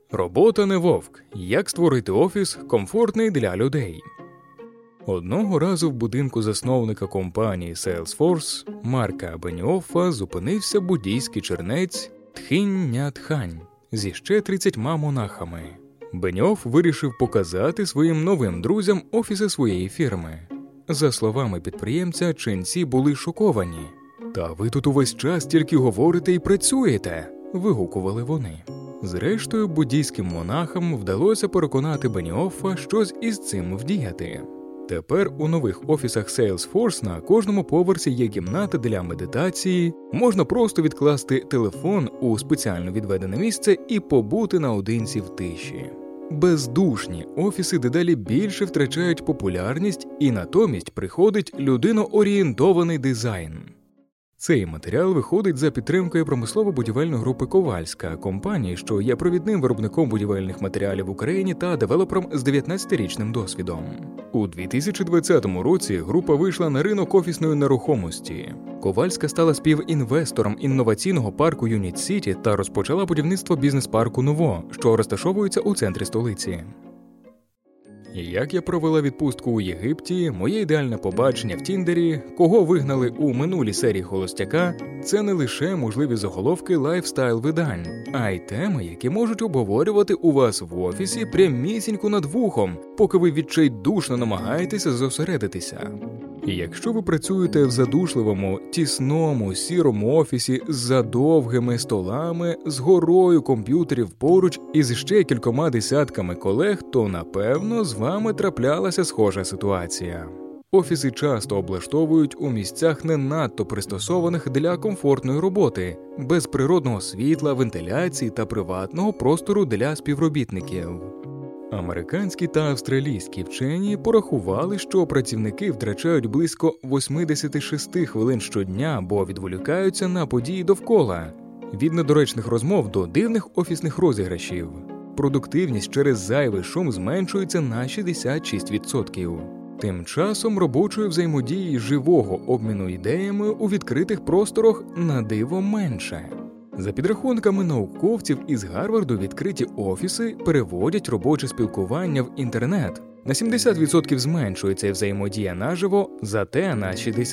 Робота не вовк. Як створити офіс комфортний для людей. Одного разу в будинку засновника компанії Salesforce Марка Беніоффа зупинився буддійський чернець Тхінь Нят Хань зі ще 30 монахами. Беніофф вирішив показати своїм новим друзям офіси своєї фірми. За словами підприємця, ченці були шоковані. «Та ви тут увесь час тільки говорите і працюєте!» – вигукували вони. Зрештою, буддійським монахам вдалося переконати Беніоффа щось із цим вдіяти. Тепер у нових офісах Salesforce на кожному поверсі є кімната для медитації, можна просто відкласти телефон у спеціально відведене місце і побути наодинці в тиші. Бездушні офіси дедалі більше втрачають популярність, і натомість приходить людиноорієнтований дизайн. Цей матеріал виходить за підтримкою промислово-будівельної групи «Ковальська» компанії, що є провідним виробником будівельних матеріалів в Україні та девелопером з 19-річним досвідом. У 2020 році група вийшла на ринок офісної нерухомості. «Ковальська» стала співінвестором інноваційного парку Юніт Сіті та розпочала будівництво бізнес-парку «Ново», що розташовується у центрі столиці. Як я провела відпустку у Єгипті, моє ідеальне побачення в Тіндері, кого вигнали у минулій серії «Холостяка» – це не лише можливі заголовки лайфстайл-видань, а й теми, які можуть обговорювати у вас в офісі прямісінько над вухом, поки ви відчайдушно намагаєтеся зосередитися. І якщо ви працюєте в задушливому, тісному, сірому офісі з задовгими столами, з горою комп'ютерів поруч і з ще кількома десятками колег, то, напевно, з вами траплялася схожа ситуація. Офіси часто облаштовують у місцях не надто пристосованих для комфортної роботи, без природного світла, вентиляції та приватного простору для співробітників. Американські та австралійські вчені порахували, що працівники втрачають близько 86 хвилин щодня, бо відволікаються на події довкола, від недоречних розмов до дивних офісних розіграшів. Продуктивність через зайвий шум зменшується на 66%. Тим часом робочої взаємодії живого обміну ідеями у відкритих просторах на диво менше. За підрахунками науковців із Гарварду, відкриті офіси переводять робоче спілкування в інтернет. На 70% зменшується взаємодія наживо, зате на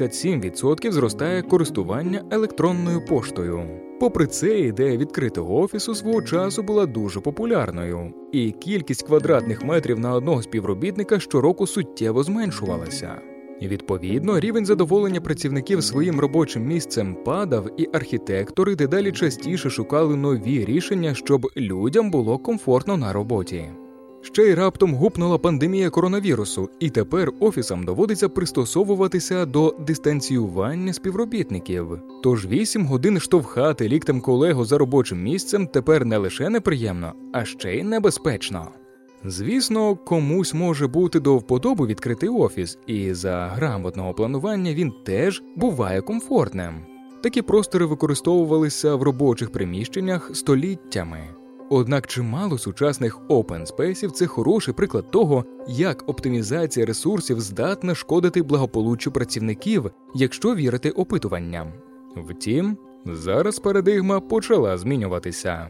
67% зростає користування електронною поштою. Попри це, ідея відкритого офісу свого часу була дуже популярною, і кількість квадратних метрів на одного співробітника щороку суттєво зменшувалася. Відповідно, рівень задоволення працівників своїм робочим місцем падав, і архітектори дедалі частіше шукали нові рішення, щоб людям було комфортно на роботі. Ще й раптом гупнула пандемія коронавірусу, і тепер офісам доводиться пристосовуватися до дистанціювання співробітників. Тож 8 годин штовхати ліктем колегу за робочим місцем тепер не лише неприємно, а ще й небезпечно. Звісно, комусь може бути до вподоби відкритий офіс, і за грамотного планування він теж буває комфортним. Такі простори використовувалися в робочих приміщеннях століттями. Однак чимало сучасних опенспейсів – це хороший приклад того, як оптимізація ресурсів здатна шкодити благополуччю працівників, якщо вірити опитуванням. Втім, зараз парадигма почала змінюватися.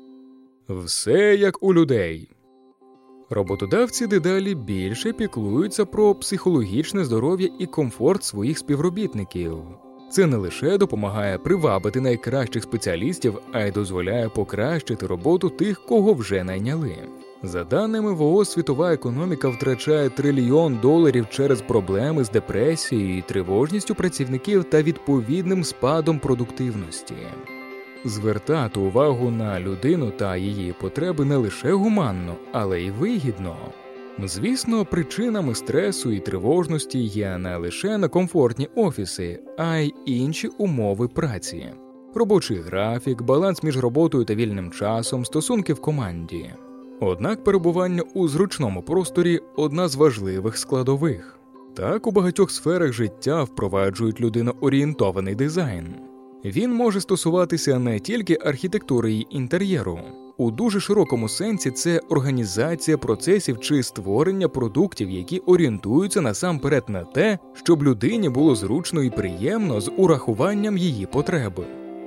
Все як у людей. Роботодавці дедалі більше піклуються про психологічне здоров'я і комфорт своїх співробітників. Це не лише допомагає привабити найкращих спеціалістів, а й дозволяє покращити роботу тих, кого вже найняли. За даними ВООЗ, світова економіка втрачає $1 трильйон через проблеми з депресією і тривожністю працівників та відповідним спадом продуктивності. Звертати увагу на людину та її потреби не лише гуманно, але й вигідно. Звісно, причинами стресу і тривожності є не лише некомфортні офіси, а й інші умови праці. Робочий графік, баланс між роботою та вільним часом, стосунки в команді. Однак перебування у зручному просторі – одна з важливих складових. Так, у багатьох сферах життя впроваджують людиноорієнтований дизайн. Він може стосуватися не тільки архітектури й інтер'єру. У дуже широкому сенсі це організація процесів чи створення продуктів, які орієнтуються насамперед на те, щоб людині було зручно і приємно з урахуванням її потреб.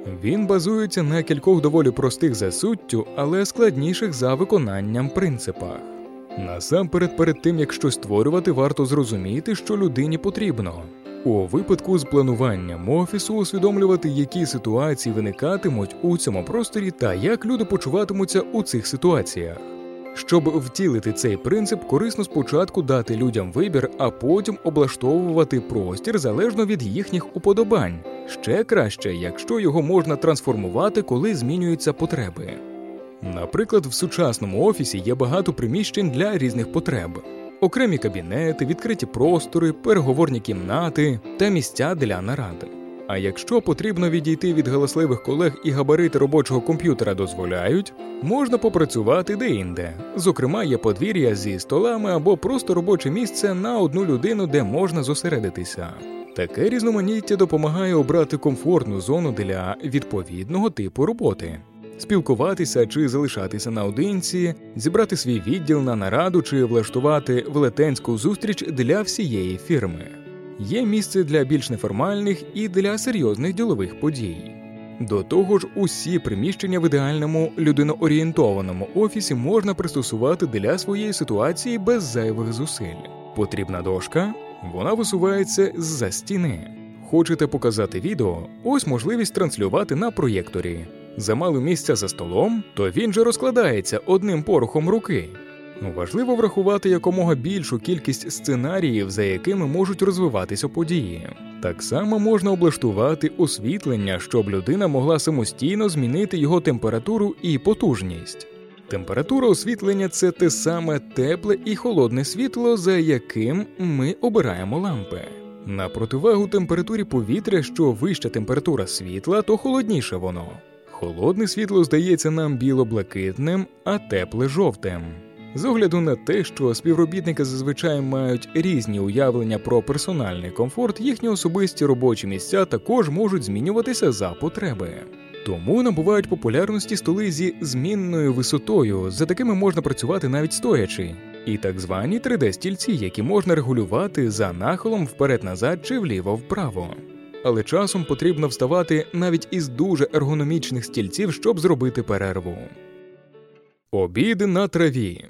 Він базується на кількох доволі простих за суттю, але складніших за виконанням принципах. Насамперед, перед тим, як щось створювати, варто зрозуміти, що людині потрібно. У випадку з плануванням офісу усвідомлювати, які ситуації виникатимуть у цьому просторі та як люди почуватимуться у цих ситуаціях. Щоб втілити цей принцип, корисно спочатку дати людям вибір, а потім облаштовувати простір залежно від їхніх уподобань. Ще краще, якщо його можна трансформувати, коли змінюються потреби. Наприклад, в сучасному офісі є багато приміщень для різних потреб. Окремі кабінети, відкриті простори, переговорні кімнати та місця для нарад. А якщо потрібно відійти від галасливих колег і габарити робочого комп'ютера дозволяють, можна попрацювати де-інде. Зокрема, є подвір'я зі столами або просто робоче місце на одну людину, де можна зосередитися. Таке різноманіття допомагає обрати комфортну зону для відповідного типу роботи. Спілкуватися чи залишатися наодинці, зібрати свій відділ на нараду чи влаштувати велетенську зустріч для всієї фірми. Є місце для більш неформальних і для серйозних ділових подій. До того ж, усі приміщення в ідеальному людиноорієнтованому офісі можна пристосувати для своєї ситуації без зайвих зусиль. Потрібна дошка? Вона висувається з-за стіни. Хочете показати відео? Ось можливість транслювати на проєкторі. Замало місця за столом? То він же розкладається одним порухом руки. Важливо врахувати якомога більшу кількість сценаріїв, за якими можуть розвиватися події. Так само можна облаштувати освітлення, щоб людина могла самостійно змінити його температуру і потужність. Температура освітлення – це те саме тепле і холодне світло, за яким ми обираємо лампи. На противагу температурі повітря, що вища температура світла, то холодніше воно. Холодне світло здається нам біло-блакитним, а тепле – жовтим. З огляду на те, що співробітники зазвичай мають різні уявлення про персональний комфорт, їхні особисті робочі місця також можуть змінюватися за потреби. Тому набувають популярності столи зі змінною висотою, за такими можна працювати навіть стоячи, і так звані 3D-стільці, які можна регулювати за нахилом вперед-назад чи вліво-вправо. Але часом потрібно вставати навіть із дуже ергономічних стільців, щоб зробити перерву. Обід на траві.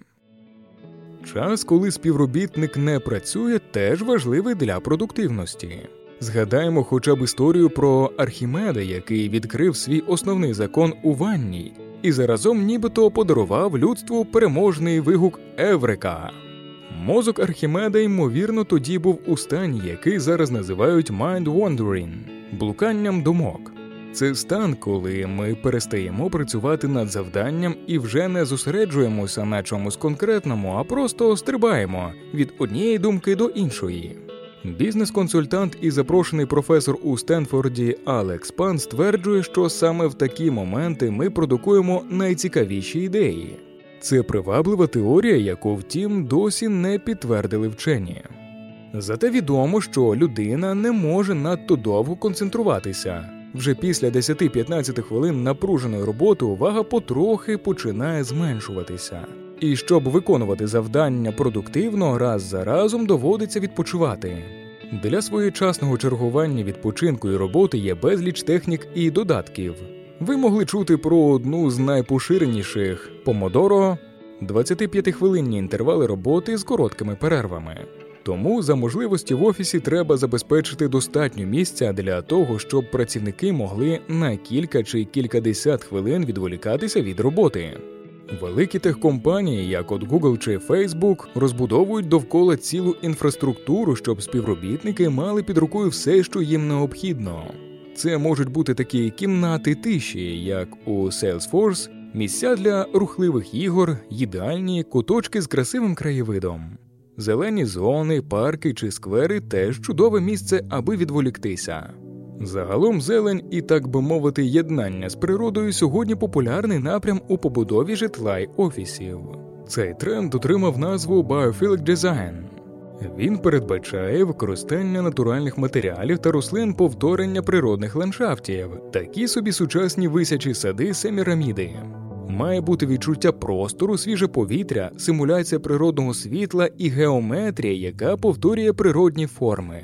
Час, коли співробітник не працює, теж важливий для продуктивності. Згадаємо хоча б історію про Архімеда, який відкрив свій основний закон у ванній і заразом нібито подарував людству переможний вигук «Еврека». Мозок Архімеда, ймовірно, тоді був у стані, який зараз називають «mind-wandering» – блуканням думок. Це стан, коли ми перестаємо працювати над завданням і вже не зосереджуємося на чомусь конкретному, а просто стрибаємо від однієї думки до іншої. Бізнес-консультант і запрошений професор у Стенфорді Алекс Пан стверджує, що саме в такі моменти ми продукуємо найцікавіші ідеї. Це приваблива теорія, яку, втім, досі не підтвердили вчені. Зате відомо, що людина не може надто довго концентруватися. Вже після 10-15 хвилин напруженої роботи увага потрохи починає зменшуватися. І щоб виконувати завдання продуктивно, раз за разом доводиться відпочивати. Для своєчасного чергування відпочинку і роботи є безліч технік і додатків. Ви могли чути про одну з найпоширеніших – помодоро – 25-хвилинні інтервали роботи з короткими перервами. Тому за можливості в офісі треба забезпечити достатньо місця для того, щоб працівники могли на кілька чи кількадесят хвилин відволікатися від роботи. Великі техкомпанії, як от Google чи Facebook, розбудовують довкола цілу інфраструктуру, щоб співробітники мали під рукою все, що їм необхідно. Це можуть бути такі кімнати тиші, як у Salesforce, місця для рухливих ігор, їдальні, куточки з красивим краєвидом. Зелені зони, парки чи сквери – теж чудове місце, аби відволіктися. Загалом зелень і, так би мовити, єднання з природою сьогодні популярний напрям у побудові житла й офісів. Цей тренд отримав назву Biophilic Design. Він передбачає використання натуральних матеріалів та рослин повторення природних ландшафтів, такі собі сучасні висячі сади Семіраміди. Має бути відчуття простору, свіже повітря, симуляція природного світла і геометрія, яка повторює природні форми.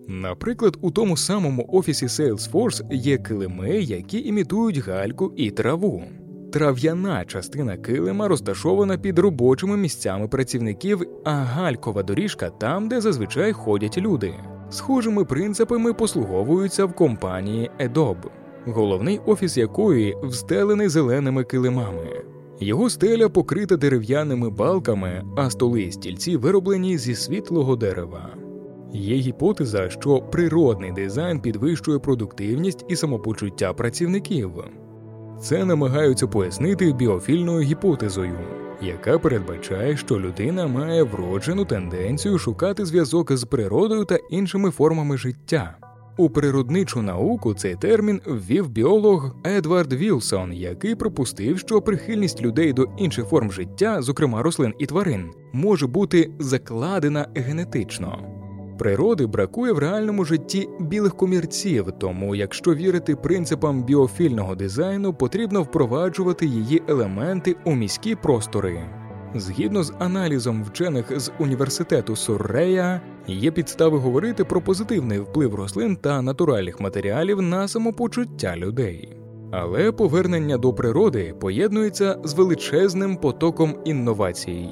Наприклад, у тому самому офісі Salesforce є килими, які імітують гальку і траву. Трав'яна частина килима розташована під робочими місцями працівників, а галькова доріжка там, де зазвичай ходять люди. Схожими принципами послуговуються в компанії Adobe, головний офіс якої встелений зеленими килимами. Його стеля покрита дерев'яними балками, а столи і стільці вироблені зі світлого дерева. Є гіпотеза, що природний дизайн підвищує продуктивність і самопочуття працівників. Це намагаються пояснити біофільною гіпотезою, яка передбачає, що людина має вроджену тенденцію шукати зв'язок з природою та іншими формами життя. У природничу науку цей термін ввів біолог Едвард Вілсон, який припустив, що прихильність людей до інших форм життя, зокрема рослин і тварин, може бути закладена генетично. Природи бракує в реальному житті білих комірців, тому якщо вірити принципам біофільного дизайну, потрібно впроваджувати її елементи у міські простори. Згідно з аналізом вчених з університету Суррея, є підстави говорити про позитивний вплив рослин та натуральних матеріалів на самопочуття людей. Але повернення до природи поєднується з величезним потоком інновацій.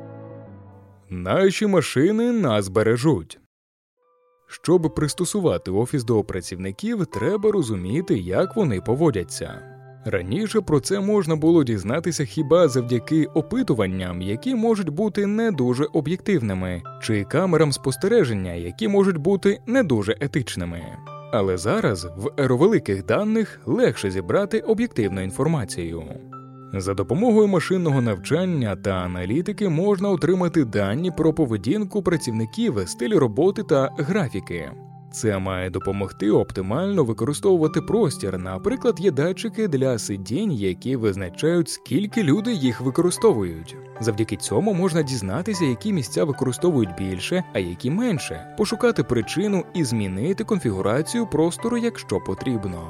Наші машини нас бережуть. Щоб пристосувати офіс до працівників, треба розуміти, як вони поводяться. Раніше про це можна було дізнатися хіба завдяки опитуванням, які можуть бути не дуже об'єктивними, чи камерам спостереження, які можуть бути не дуже етичними. Але зараз в еру великих даних легше зібрати об'єктивну інформацію. За допомогою машинного навчання та аналітики можна отримати дані про поведінку працівників, стиль роботи та графіки. Це має допомогти оптимально використовувати простір. Наприклад, є датчики для сидінь, які визначають, скільки люди їх використовують. Завдяки цьому можна дізнатися, які місця використовують більше, а які менше, пошукати причину і змінити конфігурацію простору, якщо потрібно.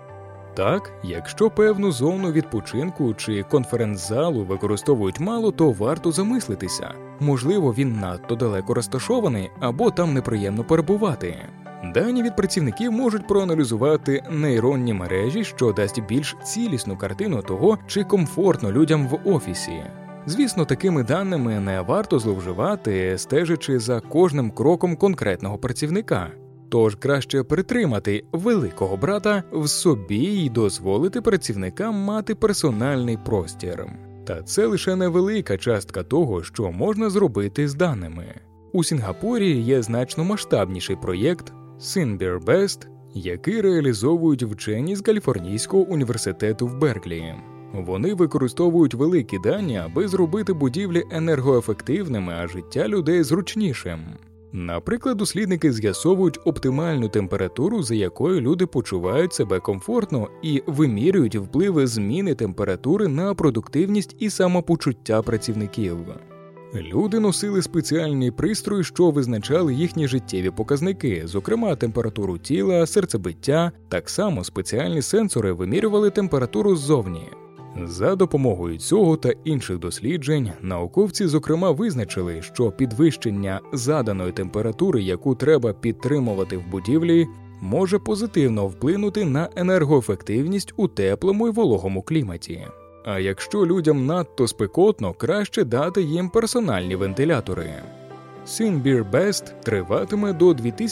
Так, якщо певну зону відпочинку чи конференц-залу використовують мало, то варто замислитися. Можливо, він надто далеко розташований або там неприємно перебувати. Дані від працівників можуть проаналізувати нейронні мережі, що дасть більш цілісну картину того, чи комфортно людям в офісі. Звісно, такими даними не варто зловживати, стежачи за кожним кроком конкретного працівника. Тож краще притримати великого брата в собі і дозволити працівникам мати персональний простір. Та це лише невелика частка того, що можна зробити з даними. У Сінгапурі є значно масштабніший проєкт Symbiar Best, який реалізовують вчені з Каліфорнійського університету в Берклі. Вони використовують великі дані, аби зробити будівлі енергоефективними, а життя людей зручнішим. Наприклад, дослідники з'ясовують оптимальну температуру, за якою люди почувають себе комфортно, і вимірюють впливи зміни температури на продуктивність і самопочуття працівників. Люди носили спеціальні пристрої, що визначали їхні життєві показники, зокрема температуру тіла, серцебиття. Так само спеціальні сенсори вимірювали температуру ззовні. За допомогою цього та інших досліджень науковці, зокрема, визначили, що підвищення заданої температури, яку треба підтримувати в будівлі, може позитивно вплинути на енергоефективність у теплому і вологому кліматі. А якщо людям надто спекотно, краще дати їм персональні вентилятори. Symbiar Best триватиме до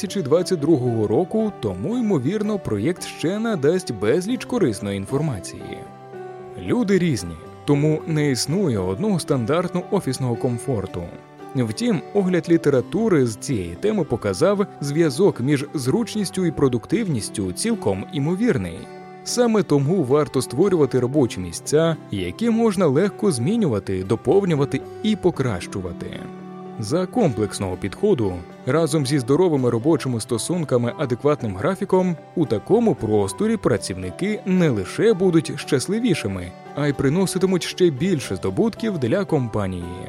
2022 року, тому, ймовірно, проєкт ще надасть безліч корисної інформації. Люди різні, тому не існує одного стандартного офісного комфорту. Втім, огляд літератури з цієї теми показав, зв'язок між зручністю і продуктивністю цілком імовірний. Саме тому варто створювати робочі місця, які можна легко змінювати, доповнювати і покращувати. За комплексного підходу, разом зі здоровими робочими стосунками, адекватним графіком, у такому просторі працівники не лише будуть щасливішими, а й приноситимуть ще більше здобутків для компанії.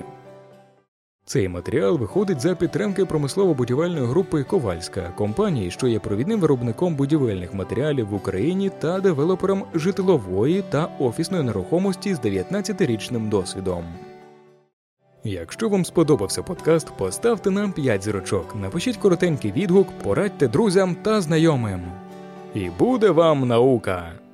Цей матеріал виходить за підтримки промислово-будівельної групи «Ковальська», компанії, що є провідним виробником будівельних матеріалів в Україні та девелопером житлової та офісної нерухомості з 19-річним досвідом. Якщо вам сподобався подкаст, поставте нам 5 зірочок, напишіть коротенький відгук, порадьте друзям та знайомим. І буде вам наука!